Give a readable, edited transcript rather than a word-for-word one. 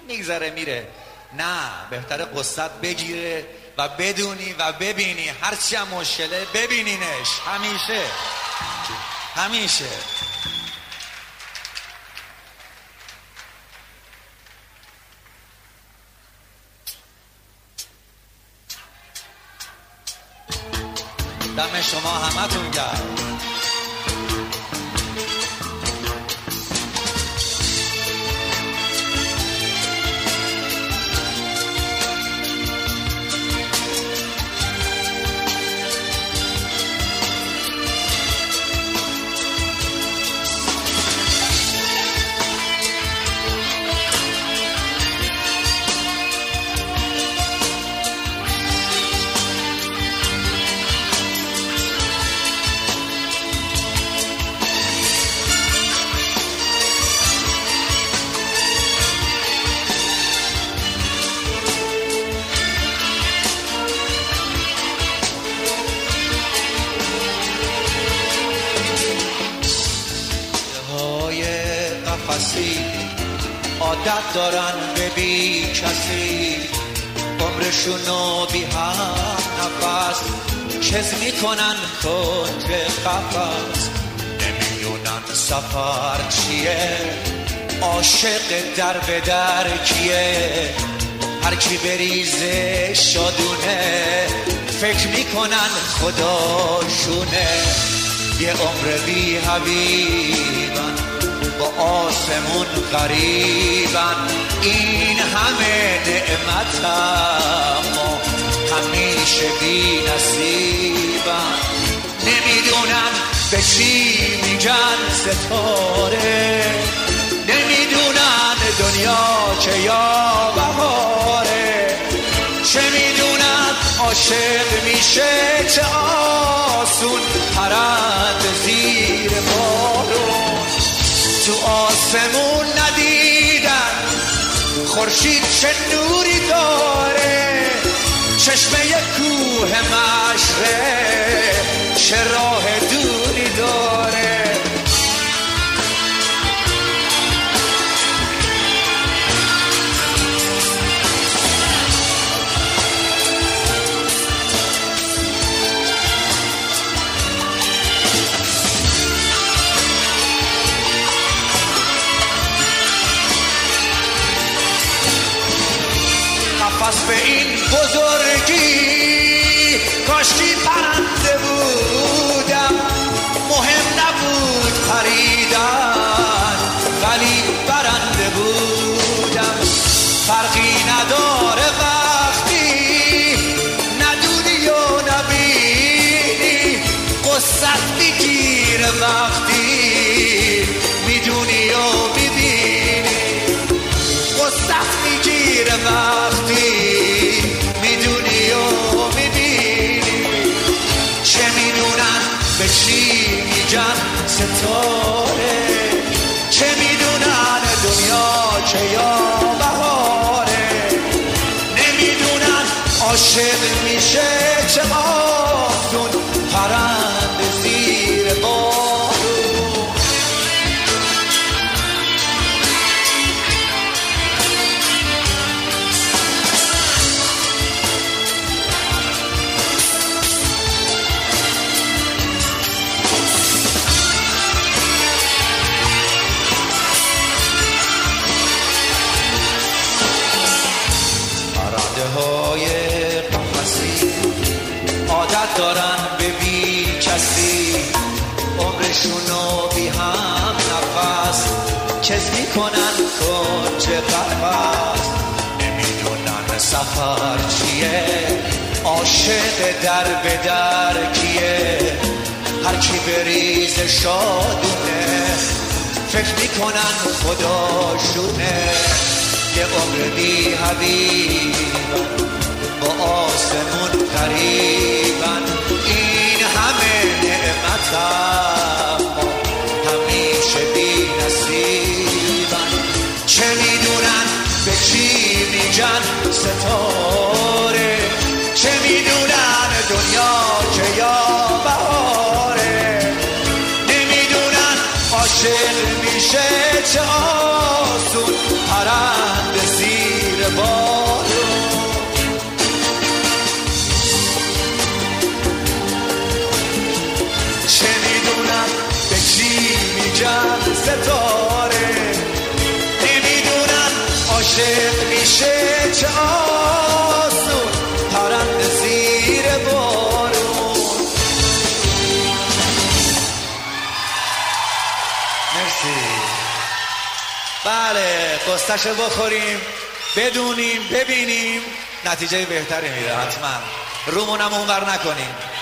میگذره میره. نه، بهتره قصت بگیره و بدونی و ببینی، هرچی هم مشکله ببینینش همیشه همیشه. دم شما همتون گرم. عادت دارن به بی کسی، عمرشونو بی هم نفس چز میکنن کنج قفس. نمیدونن سفر چیه، عاشق در به در کیه، هر کی بریزه شادونه فکر میکنن خداشونه. یه عمر بی حبیبن با آسمون غریبن، این همه نعمت اما همیشه بی نصیبن. نمیدونن به چی میگن ستاره، نمیدونن دنیا چه یا بهاره، چه میدونن عاشق میشه چه آسون پرند زیر بارون. تو آسمون ندیدن خورشید چه نوری داره، چشمه کوه مشرق چه راه دوری داره. پس به این بزرگی کاشکی پرنده بودم، مهم نبود پریدن ولی برنده بودم. فرقی نداره وقتی ندونی و نبینی، قصت میگیره وقتی میدونی و میبینی، قصت میگیره وقتی میدونی و میبینی. چه میدونن به چی میگن ستاره، چه میدونن دنیا چه یا بهاره، نمیدونن عاشق میشه چه آسون پرند زیر بارون. های قفسی عادت دارن به بی کسی، عمرشونو بی هم نفس چز میکنن کنج قفس. نمیدونن سفر چیه، عاشق در به در کیه، هر کی بریز شادونه فکر میکنن خداشونه. یه عمر بی حبیبن با آسمون قریبن، این همه نعمت اما همیشه بی نصیبن. چه میدونن به چی میگن ستاره، چه میدونن دنیا چه یا بهاره، نمیدونن عاشق میشه چه آسون پرند زیر بارون. چه میدونم به چی میگم ستاره، نمیدونم عاشق میشه چه آسون پرنده زیر بارون. مرسی. بله قصه‌شو بخوریم، بدونیم، ببینیم، نتیجه بهتری میده حتما. رومونم اونور نکنیم.